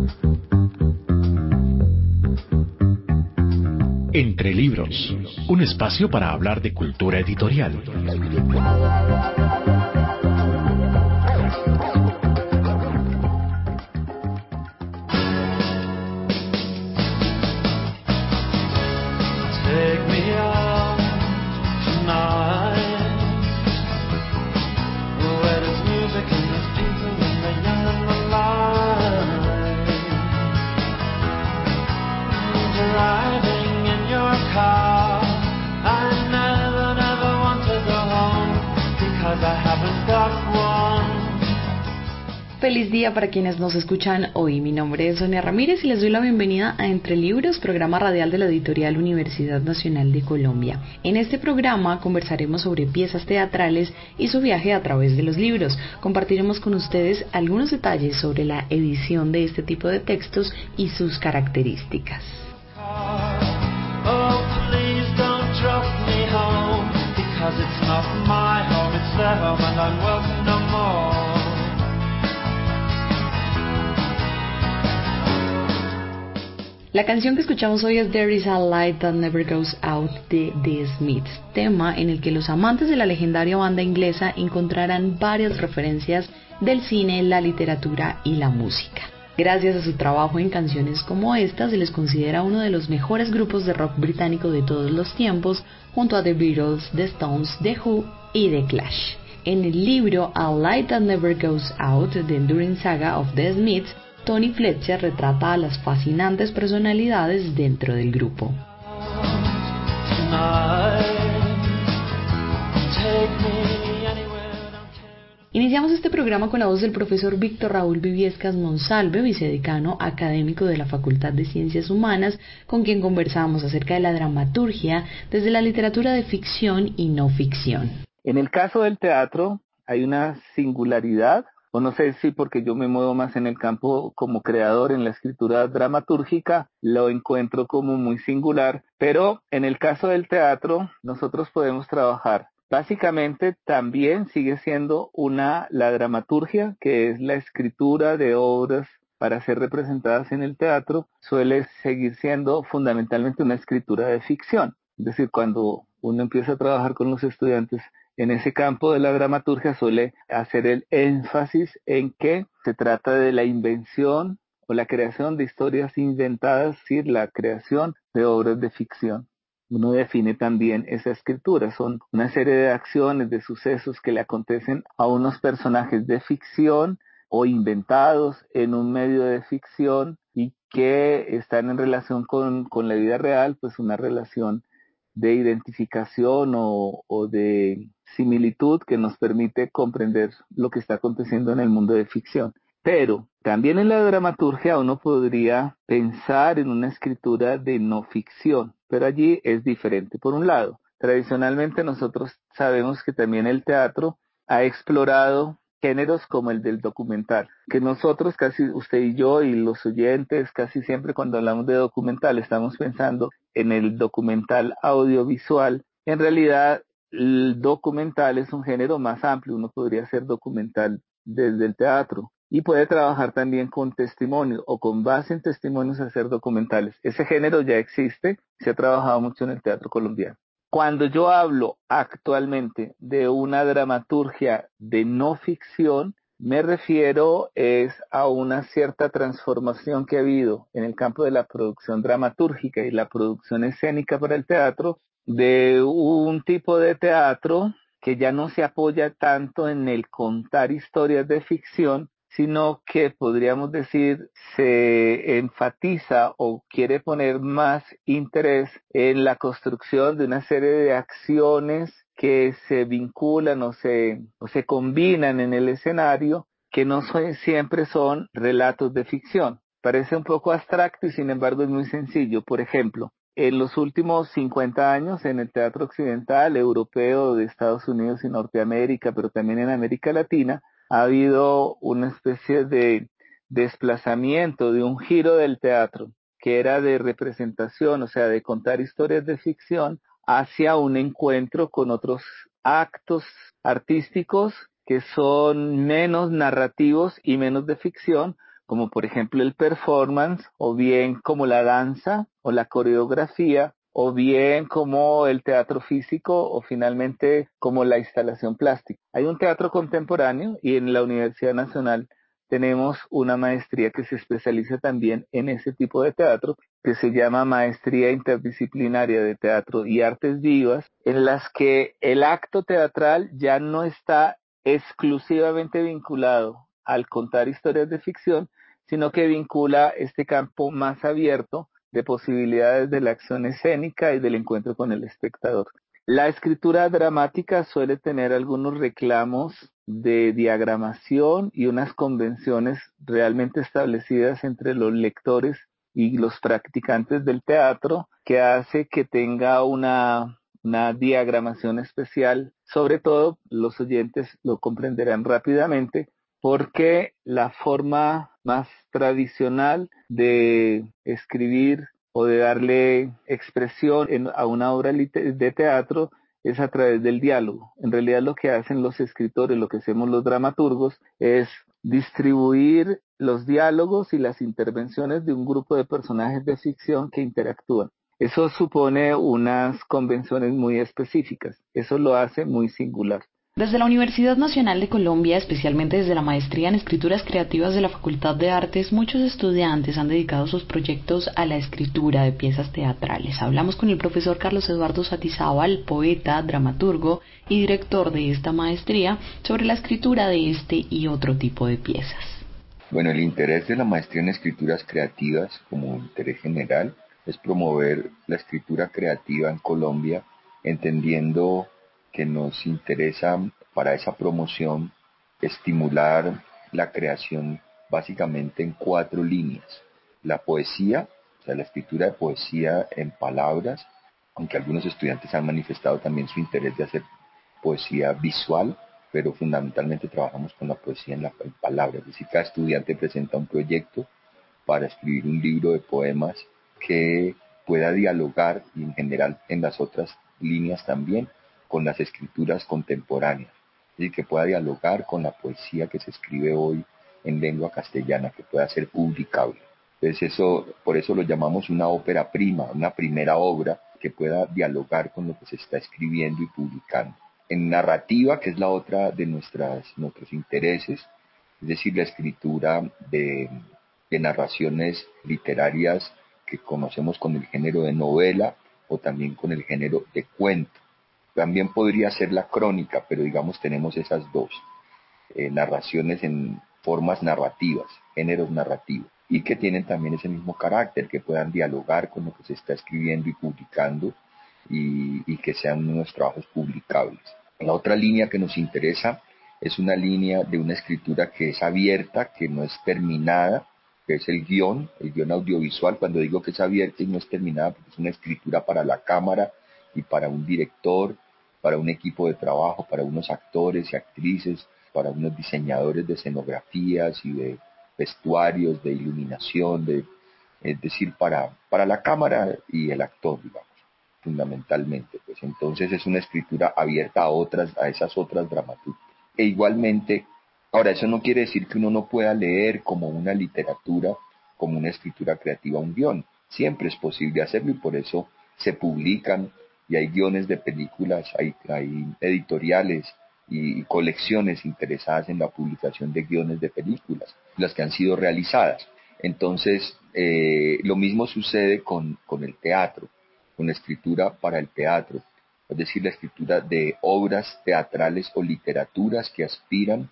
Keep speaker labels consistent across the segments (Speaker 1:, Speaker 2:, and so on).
Speaker 1: Entre libros, un espacio para hablar de cultura editorial.
Speaker 2: Feliz día para quienes nos escuchan hoy. Mi nombre es Sonia Ramírez y les doy la bienvenida a Entre Libros, programa radial de la editorial Universidad Nacional de Colombia. En este programa conversaremos sobre piezas teatrales y su viaje a través de los libros. Compartiremos con ustedes algunos detalles sobre la edición de este tipo de textos y sus características. La canción que escuchamos hoy es There is a Light That Never Goes Out de The Smiths, tema en el que los amantes de la legendaria banda inglesa encontrarán varias referencias del cine, la literatura y la música. Gracias a su trabajo en canciones como esta, se les considera uno de los mejores grupos de rock británico de todos los tiempos, junto a The Beatles, The Stones, The Who y The Clash. En el libro A Light That Never Goes Out, The Enduring Saga of The Smiths, Tony Fletcher retrata a las fascinantes personalidades dentro del grupo. Iniciamos este programa con la voz del profesor Víctor Raúl Viviescas Monsalve, vicedecano académico de la Facultad de Ciencias Humanas, con quien conversamos acerca de la dramaturgia desde la literatura de ficción y no ficción.
Speaker 3: En el caso del teatro hay una singularidad, o no sé si porque yo me muevo más en el campo como creador en la escritura dramatúrgica, lo encuentro como muy singular, pero en el caso del teatro nosotros podemos trabajar. Básicamente también sigue siendo la dramaturgia, que es la escritura de obras para ser representadas en el teatro, suele seguir siendo fundamentalmente una escritura de ficción. Es decir, cuando uno empieza a trabajar con los estudiantes en ese campo de la dramaturgia, suele hacer el énfasis en que se trata de la invención o la creación de historias inventadas, es decir, la creación de obras de ficción. Uno define también esa escritura, son una serie de acciones, de sucesos que le acontecen a unos personajes de ficción o inventados en un medio de ficción y que están en relación con la vida real, pues una relación de identificación o de similitud que nos permite comprender lo que está aconteciendo en el mundo de ficción. Pero también en la dramaturgia uno podría pensar en una escritura de no ficción, pero allí es diferente. Por un lado, tradicionalmente nosotros sabemos que también el teatro ha explorado géneros como el del documental, que nosotros casi, usted y yo y los oyentes, casi siempre cuando hablamos de documental estamos pensando en el documental audiovisual. En realidad, el documental es un género más amplio, uno podría hacer documental desde el teatro y puede trabajar también con testimonios o con base en testimonios hacer documentales. Ese género ya existe, se ha trabajado mucho en el teatro colombiano. Cuando yo hablo actualmente de una dramaturgia de no ficción, me refiero a una cierta transformación que ha habido en el campo de la producción dramatúrgica y la producción escénica para el teatro, de un tipo de teatro que ya no se apoya tanto en el contar historias de ficción, sino que podríamos decir se enfatiza o quiere poner más interés en la construcción de una serie de acciones que se vinculan o se combinan en el escenario, que no siempre son relatos de ficción. Parece un poco abstracto y sin embargo es muy sencillo. Por ejemplo, en los últimos 50 años en el teatro occidental, europeo, de Estados Unidos y Norteamérica, pero también en América Latina, ha habido una especie de desplazamiento, de un giro del teatro, que era de representación, o sea, de contar historias de ficción, hacia un encuentro con otros actos artísticos que son menos narrativos y menos de ficción, como por ejemplo el performance, o bien como la danza o la coreografía, o bien como el teatro físico, o finalmente como la instalación plástica. Hay un teatro contemporáneo y en la Universidad Nacional tenemos una maestría que se especializa también en ese tipo de teatro, que se llama Maestría Interdisciplinaria de Teatro y Artes Vivas, en las que el acto teatral ya no está exclusivamente vinculado al contar historias de ficción, sino que vincula este campo más abierto de posibilidades de la acción escénica y del encuentro con el espectador. La escritura dramática suele tener algunos reclamos de diagramación y unas convenciones realmente establecidas entre los lectores y los practicantes del teatro, que hace que tenga una diagramación especial. Sobre todo, los oyentes lo comprenderán rápidamente, porque la forma más tradicional de escribir o de darle expresión a una obra de teatro es a través del diálogo. En realidad lo que hacen los escritores, lo que hacemos los dramaturgos, es distribuir los diálogos y las intervenciones de un grupo de personajes de ficción que interactúan. Eso supone unas convenciones muy específicas. Eso lo hace muy singular.
Speaker 2: Desde la Universidad Nacional de Colombia, especialmente desde la maestría en escrituras creativas de la Facultad de Artes, muchos estudiantes han dedicado sus proyectos a la escritura de piezas teatrales. Hablamos con el profesor Carlos Eduardo Satizábal, poeta, dramaturgo y director de esta maestría, sobre la escritura de este y otro tipo de piezas.
Speaker 4: Bueno, el interés de la maestría en escrituras creativas, como interés general, es promover la escritura creativa en Colombia, entendiendo que nos interesa para esa promoción estimular la creación básicamente en 4 líneas. La poesía, o sea, la escritura de poesía en palabras, aunque algunos estudiantes han manifestado también su interés de hacer poesía visual, pero fundamentalmente trabajamos con la poesía en palabras. Es decir, cada estudiante presenta un proyecto para escribir un libro de poemas que pueda dialogar, y en general en las otras líneas también, con las escrituras contemporáneas. Es decir, que pueda dialogar con la poesía que se escribe hoy en lengua castellana, que pueda ser publicable. Entonces por eso lo llamamos una ópera prima, una primera obra que pueda dialogar con lo que se está escribiendo y publicando. En narrativa, que es la otra de nuestros intereses, es decir, la escritura de narraciones literarias que conocemos con el género de novela o también con el género de cuento. También podría ser la crónica, pero digamos tenemos esas dos, narraciones en formas narrativas, géneros narrativos, y que tienen también ese mismo carácter, que puedan dialogar con lo que se está escribiendo y publicando y que sean unos trabajos publicables. La otra línea que nos interesa es una línea de una escritura que es abierta, que no es terminada, que es el guión audiovisual. Cuando digo que es abierta y no es terminada, porque es una escritura para la cámara y para un director, para un equipo de trabajo, para unos actores y actrices, para unos diseñadores de escenografías y de vestuarios, de iluminación, es decir, para la cámara y el actor, digamos, fundamentalmente. Pues entonces es una escritura abierta a esas otras dramaturgias. E igualmente, ahora eso no quiere decir que uno no pueda leer como una literatura, como una escritura creativa, un guión. Siempre es posible hacerlo y por eso se publican y hay guiones de películas, hay editoriales y colecciones interesadas en la publicación de guiones de películas, las que han sido realizadas. Entonces, lo mismo sucede con el teatro, con la escritura para el teatro, es decir, la escritura de obras teatrales o literaturas que aspiran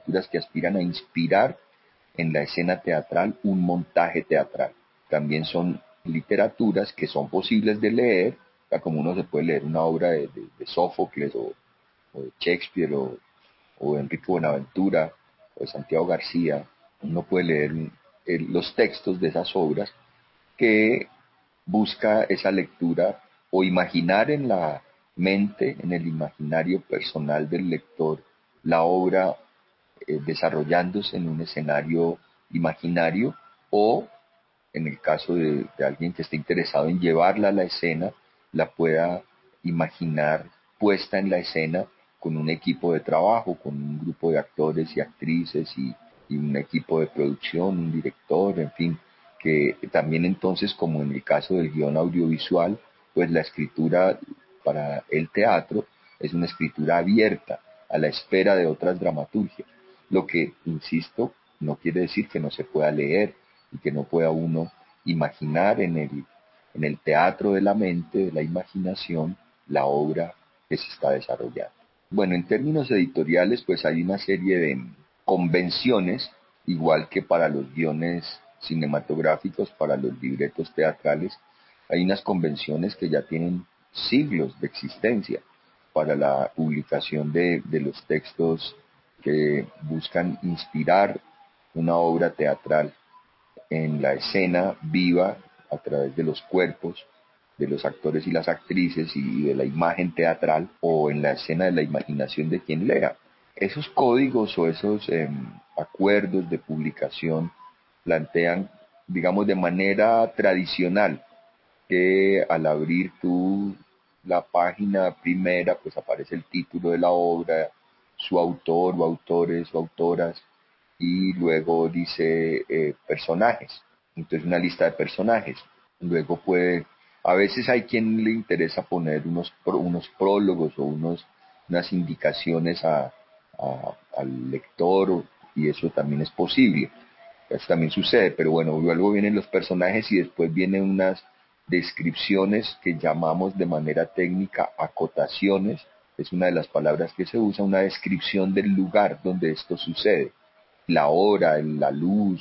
Speaker 4: a inspirar en la escena teatral un montaje teatral. También son literaturas que son posibles de leer, como uno se puede leer una obra de Sófocles o de Shakespeare o de Enrique Buenaventura o de Santiago García. Uno puede leer los textos de esas obras que busca esa lectura o imaginar en la mente, en el imaginario personal del lector, la obra desarrollándose en un escenario imaginario, o en el caso de alguien que esté interesado en llevarla a la escena, la pueda imaginar puesta en la escena con un equipo de trabajo, con un grupo de actores y actrices y un equipo de producción, un director, en fin, que también entonces, como en el caso del guión audiovisual, pues la escritura para el teatro es una escritura abierta a la espera de otras dramaturgias, lo que, insisto, no quiere decir que no se pueda leer y que no pueda uno imaginar en el teatro de la mente, de la imaginación, la obra que se está desarrollando. Bueno, en términos editoriales, pues hay una serie de convenciones, igual que para los guiones cinematográficos, para los libretos teatrales, hay unas convenciones que ya tienen siglos de existencia para la publicación de los textos que buscan inspirar una obra teatral en la escena viva a través de los cuerpos de los actores y las actrices y de la imagen teatral o en la escena de la imaginación de quien lea. Esos códigos o esos acuerdos de publicación plantean, digamos, de manera tradicional que al abrir tú la página primera, pues aparece el título de la obra, su autor o autores o autoras, y luego dice personajes, entonces una lista de personajes. Luego a veces hay quien le interesa poner unos prólogos o unas indicaciones al lector, y eso también es posible. Eso también sucede, pero bueno, luego vienen los personajes y después vienen unas descripciones que llamamos de manera técnica acotaciones, es una de las palabras que se usa, una descripción del lugar donde esto sucede, la hora, la luz,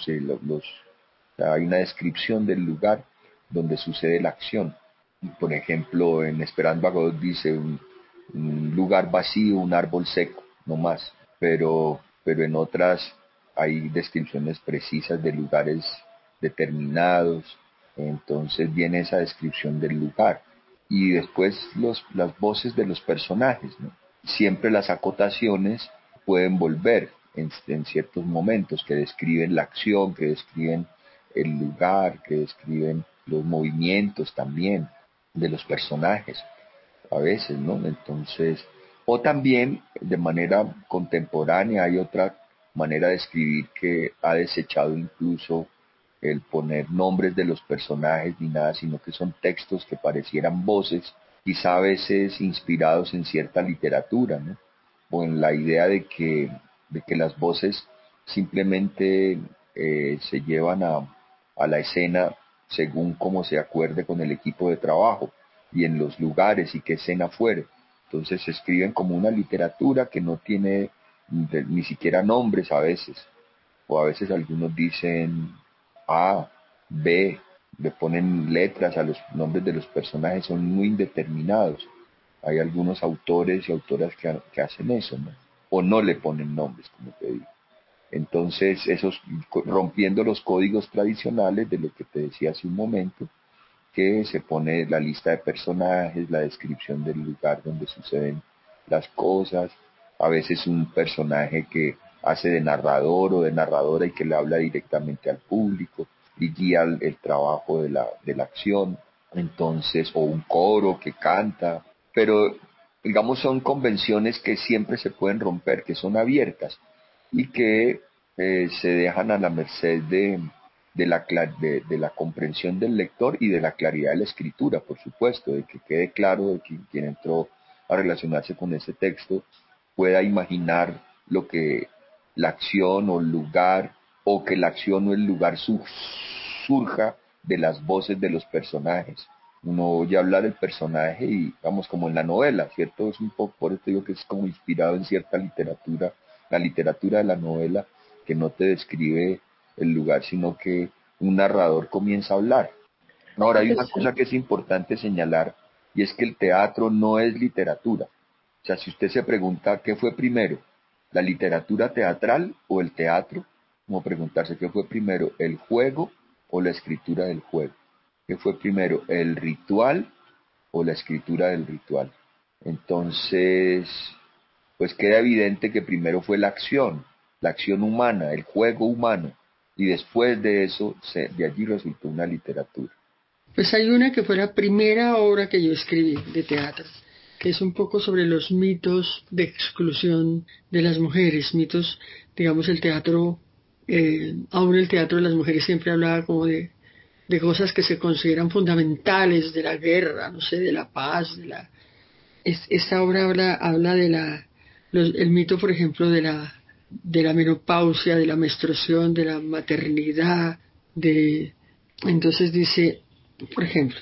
Speaker 4: hay una descripción del lugar donde sucede la acción. Por ejemplo, en Esperando a Godot dice un lugar vacío, un árbol seco, no más, pero en otras hay descripciones precisas de lugares determinados, entonces viene esa descripción del lugar. Y después las voces de los personajes, ¿no? Siempre las acotaciones pueden volver en ciertos momentos que describen la acción, que describen el lugar, que describen los movimientos también de los personajes, a veces, ¿no? Entonces, o también de manera contemporánea hay otra manera de escribir que ha desechado incluso el poner nombres de los personajes ni nada, sino que son textos que parecieran voces, quizá a veces inspirados en cierta literatura, ¿no? O en la idea de que las voces simplemente se llevan a la escena según como se acuerde con el equipo de trabajo y en los lugares y qué escena fuere. Entonces se escriben como una literatura que no tiene ni siquiera nombres a veces, o a veces algunos dicen A, B, le ponen letras a los nombres de los personajes, son muy indeterminados. Hay algunos autores y autoras que hacen eso, ¿no? O no le ponen nombres, como te digo. Entonces, rompiendo los códigos tradicionales de lo que te decía hace un momento, que se pone la lista de personajes, la descripción del lugar donde suceden las cosas, a veces un personaje que hace de narrador o de narradora y que le habla directamente al público y guía el trabajo de la acción, entonces, o un coro que canta, pero digamos son convenciones que siempre se pueden romper, que son abiertas y que se dejan a la merced de la comprensión del lector y de la claridad de la escritura, por supuesto, de que quede claro de que quien entró a relacionarse con ese texto pueda imaginar lo que la acción o el lugar, o que la acción o el lugar surja de las voces de los personajes. Uno oye hablar del personaje y vamos como en la novela, ¿cierto? Es un poco, por eso digo que es como inspirado en cierta literatura, la literatura de la novela, que no te describe el lugar, sino que un narrador comienza a hablar. Ahora, hay una cosa que es importante señalar, y es que el teatro no es literatura. O sea, si usted se pregunta qué fue primero, la literatura teatral o el teatro, como preguntarse qué fue primero, el juego o la escritura del juego. ¿Qué fue primero, el ritual o la escritura del ritual? Entonces, pues queda evidente que primero fue la acción humana, el juego humano, y después de eso, de allí resultó una literatura.
Speaker 5: Pues hay una que fue la primera obra que yo escribí de teatro, que es un poco sobre los mitos de exclusión de las mujeres, mitos, digamos, el teatro Aún el teatro de las mujeres siempre hablaba como de cosas que se consideran fundamentales, de la guerra, no sé, de la paz, esta obra habla de el mito, por ejemplo, de la menopausia, de la menstruación, de la maternidad, entonces dice, por ejemplo,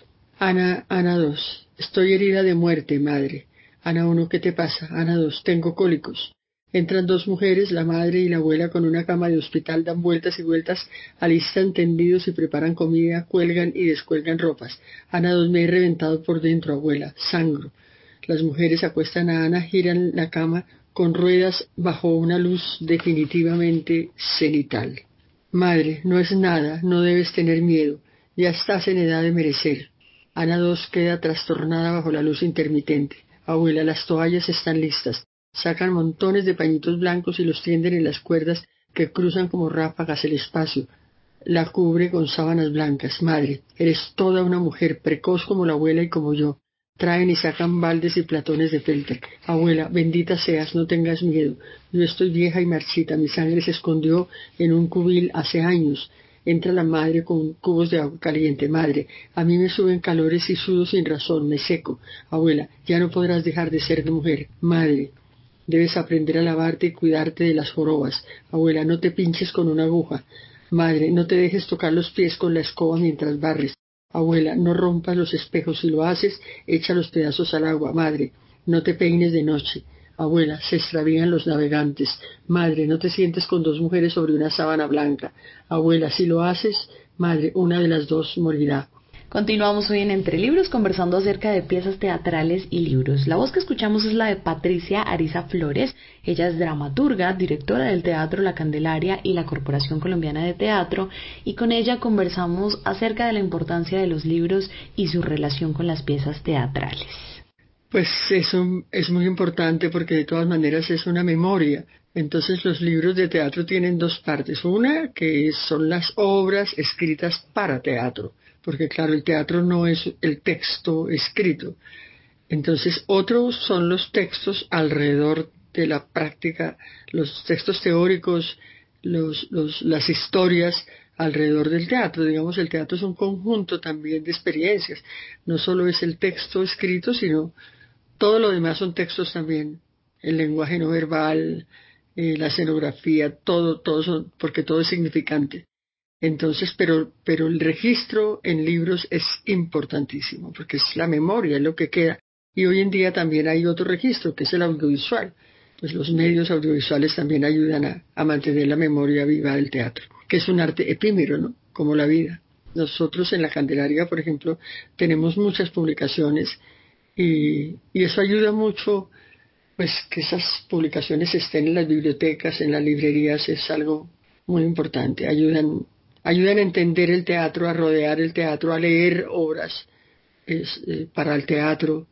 Speaker 5: Ana 2, estoy herida de muerte, madre. Ana 1, ¿qué te pasa? Ana 2, tengo cólicos. Entran dos mujeres, la madre y la abuela, con una cama de hospital, dan vueltas y vueltas, alistan tendidos y preparan comida, cuelgan y descuelgan ropas. Ana 2, me he reventado por dentro, abuela, sangro. Las mujeres acuestan a Ana, giran la cama con ruedas bajo una luz definitivamente cenital. Madre, no es nada, no debes tener miedo, ya estás en edad de merecer. Ana 2 queda trastornada bajo la luz intermitente. Abuela, las toallas están listas. Sacan montones de pañitos blancos y los tienden en las cuerdas que cruzan como ráfagas el espacio. La cubre con sábanas blancas. Madre, eres toda una mujer, precoz como la abuela y como yo. Traen y sacan baldes y platones de feltre. Abuela, bendita seas, no tengas miedo. Yo estoy vieja y marchita, mi sangre se escondió en un cubil hace años. Entra la madre con cubos de agua caliente. Madre, a mí me suben calores y sudo sin razón, me seco. Abuela, ya no podrás dejar de ser mujer. Madre, debes aprender a lavarte y cuidarte de las jorobas. Abuela, no te pinches con una aguja. Madre, no te dejes tocar los pies con la escoba mientras barres. Abuela, no rompas los espejos. Si lo haces, echa los pedazos al agua. Madre, no te peines de noche. Abuela, se extravían los navegantes. Madre, no te sientes con dos mujeres sobre una sábana blanca. Abuela, si lo haces, madre, una de las dos morirá.
Speaker 2: Continuamos hoy en Entre Libros conversando acerca de piezas teatrales y libros. La voz que escuchamos es la de Patricia Ariza Flores. Ella es dramaturga, directora del Teatro La Candelaria y la Corporación Colombiana de Teatro, y con ella conversamos acerca de la importancia de los libros y su relación con las piezas teatrales.
Speaker 5: Pues eso es muy importante porque de todas maneras es una memoria. Entonces los libros de teatro tienen dos partes. Una que son las obras escritas para teatro, porque claro, el teatro no es el texto escrito. Entonces otros son los textos alrededor de la práctica, los textos teóricos, las historias alrededor del teatro. Digamos, el teatro es un conjunto también de experiencias. No solo es el texto escrito, sino todo lo demás son textos también, el lenguaje no verbal, la escenografía, todo son, porque todo es significante. Entonces, pero el registro en libros es importantísimo, porque es la memoria, es lo que queda. Y hoy en día también hay otro registro, que es el audiovisual. Pues los medios audiovisuales también ayudan a mantener la memoria viva del teatro, que es un arte efímero, ¿no? Como la vida. Nosotros en la Candelaria, por ejemplo, tenemos muchas publicaciones y eso ayuda mucho, pues que esas publicaciones estén en las bibliotecas, en las librerías, es algo muy importante. Ayudan a entender el teatro, a rodear el teatro, a leer obras para el teatro.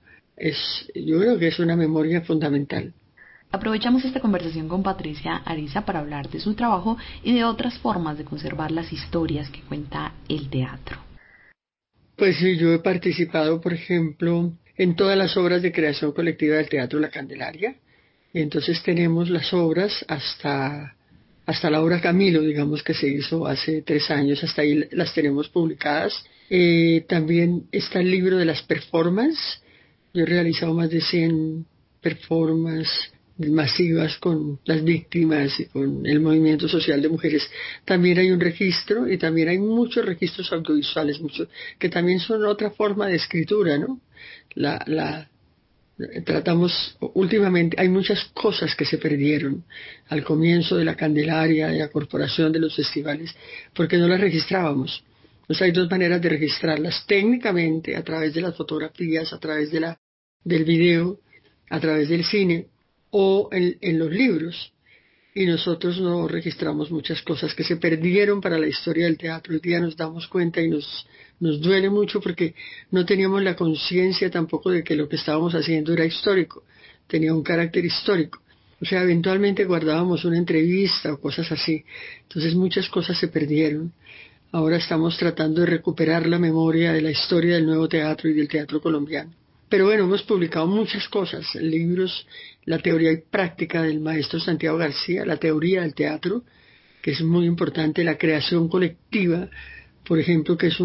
Speaker 5: Yo creo que es una memoria fundamental.
Speaker 2: Aprovechamos esta conversación con Patricia Ariza para hablar de su trabajo y de otras formas de conservar las historias que cuenta el teatro.
Speaker 5: Pues sí, yo he participado, por ejemplo, en todas las obras de creación colectiva del Teatro La Candelaria. Y entonces tenemos las obras hasta la obra Camilo, digamos que se hizo hace 3 años, hasta ahí las tenemos publicadas. También está el libro de las performances. Yo he realizado más de 100 performances masivas con las víctimas y con el movimiento social de mujeres. También hay un registro y también hay muchos registros audiovisuales, muchos, que también son otra forma de escritura, ¿no? Tratamos, últimamente hay muchas cosas que se perdieron al comienzo de la Candelaria, de la corporación, de los festivales, porque no las registrábamos. Entonces hay dos maneras de registrarlas: técnicamente, a través de las fotografías, a través del video, a través del cine, o en los libros. Y nosotros no registramos muchas cosas que se perdieron para la historia del teatro. Hoy día nos damos cuenta y nos duele mucho porque no teníamos la conciencia tampoco de que lo que estábamos haciendo era histórico, tenía un carácter histórico. O sea, eventualmente guardábamos una entrevista o cosas así. Entonces muchas cosas se perdieron. Ahora estamos tratando de recuperar la memoria de la historia del nuevo teatro y del teatro colombiano. Pero bueno, hemos publicado muchas cosas, libros, la teoría y práctica del maestro Santiago García, la teoría del teatro, que es muy importante, la creación colectiva, por ejemplo, que es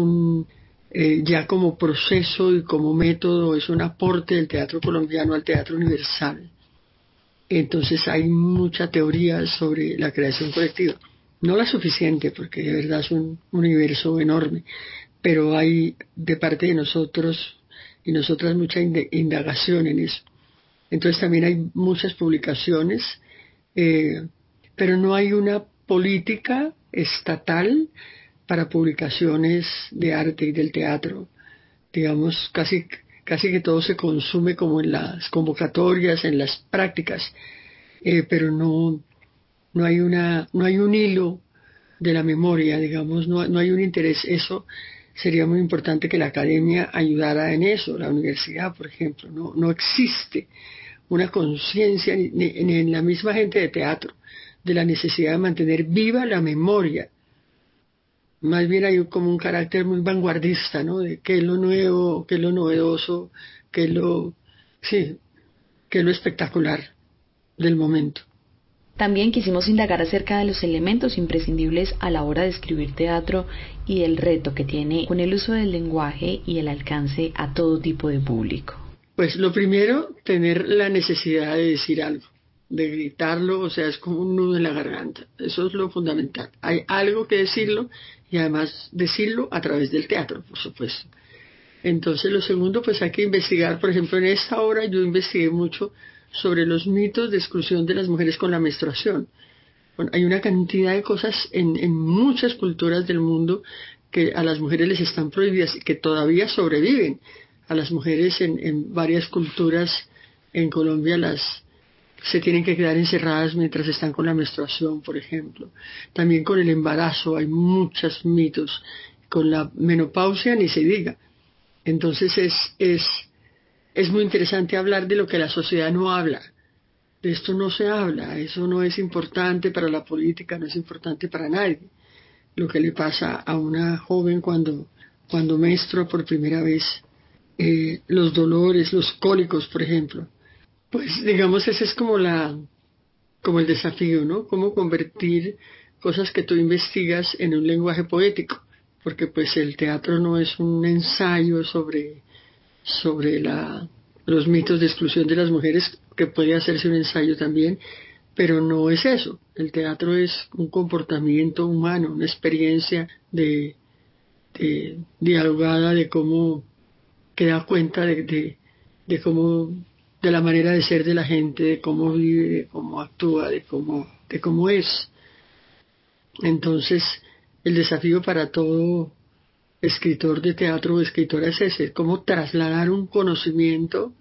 Speaker 5: ya como proceso y como método, es un aporte del teatro colombiano al teatro universal. Entonces hay mucha teoría sobre la creación colectiva. No la suficiente, porque de verdad es un universo enorme, pero hay de parte de nosotros y nosotras mucha indagación en eso. Entonces también hay muchas publicaciones, pero no hay una política estatal para publicaciones de arte y del teatro. Digamos, casi que todo se consume como en las convocatorias, en las prácticas, pero no hay un hilo de la memoria, digamos, no hay un interés. Eso sería muy importante que la academia ayudara en eso, la universidad, por ejemplo. No existe una conciencia ni en la misma gente de teatro de la necesidad de mantener viva la memoria. Más bien hay como un carácter muy vanguardista, ¿no? De qué es lo nuevo, qué es lo novedoso, qué es lo espectacular del momento.
Speaker 2: También quisimos indagar acerca de los elementos imprescindibles a la hora de escribir teatro y del reto que tiene con el uso del lenguaje y el alcance a todo tipo de público.
Speaker 5: Pues lo primero, tener la necesidad de decir algo, de gritarlo, o sea, es como un nudo en la garganta. Eso es lo fundamental. Hay algo que decirlo y además decirlo a través del teatro, por supuesto. Entonces lo segundo, pues hay que investigar. Por ejemplo, en esta obra yo investigué mucho sobre los mitos de exclusión de las mujeres con la menstruación. Bueno, hay una cantidad de cosas en muchas culturas del mundo que a las mujeres les están prohibidas y que todavía sobreviven. A las mujeres en varias culturas en Colombia se tienen que quedar encerradas mientras están con la menstruación, por ejemplo. También con el embarazo hay muchos mitos. Con la menopausia ni se diga. Entonces es muy interesante hablar de lo que la sociedad no habla. De esto no se habla, eso no es importante para la política, no es importante para nadie. Lo que le pasa a una joven cuando menstrua por primera vez, los dolores, los cólicos, por ejemplo. Pues digamos ese es como el desafío, ¿no? Cómo convertir cosas que tú investigas en un lenguaje poético, porque pues el teatro no es un ensayo sobre los mitos de exclusión de las mujeres, que puede hacerse un ensayo también, pero no es eso. El teatro es un comportamiento humano, una experiencia de dialogada de cómo, que da cuenta de cómo, de la manera de ser de la gente, de cómo vive, de cómo actúa, de cómo es. Entonces, el desafío para todo escritor de teatro o escritora es ese, cómo trasladar un conocimiento,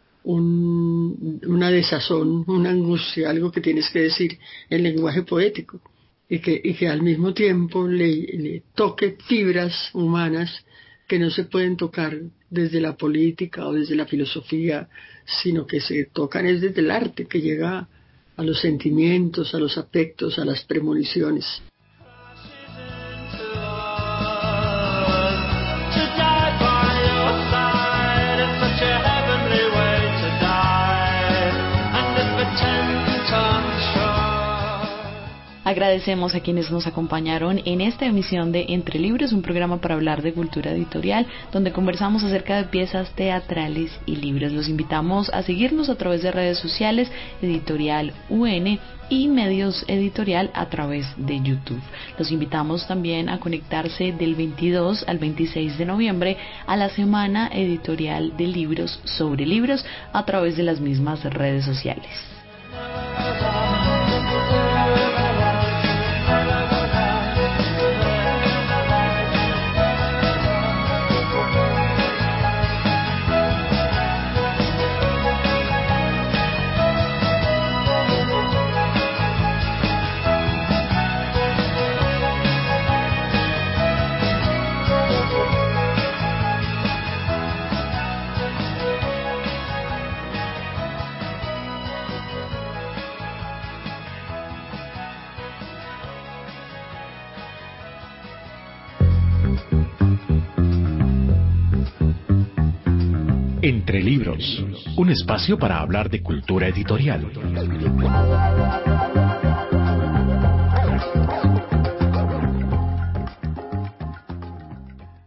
Speaker 5: una desazón, una angustia, algo que tienes que decir en lenguaje poético y que al mismo tiempo le toque fibras humanas que no se pueden tocar desde la política o desde la filosofía, sino que se tocan es desde el arte, que llega a los sentimientos, a los afectos, a las premoniciones.
Speaker 2: Agradecemos a quienes nos acompañaron en esta emisión de Entre Libros, un programa para hablar de cultura editorial, donde conversamos acerca de piezas teatrales y libros. Los invitamos a seguirnos a través de redes sociales, Editorial UN y Medios Editorial a través de YouTube. Los invitamos también a conectarse del 22 al 26 de noviembre a la Semana Editorial de Libros sobre Libros a través de las mismas redes sociales.
Speaker 1: Entre Libros, un espacio para hablar de cultura editorial.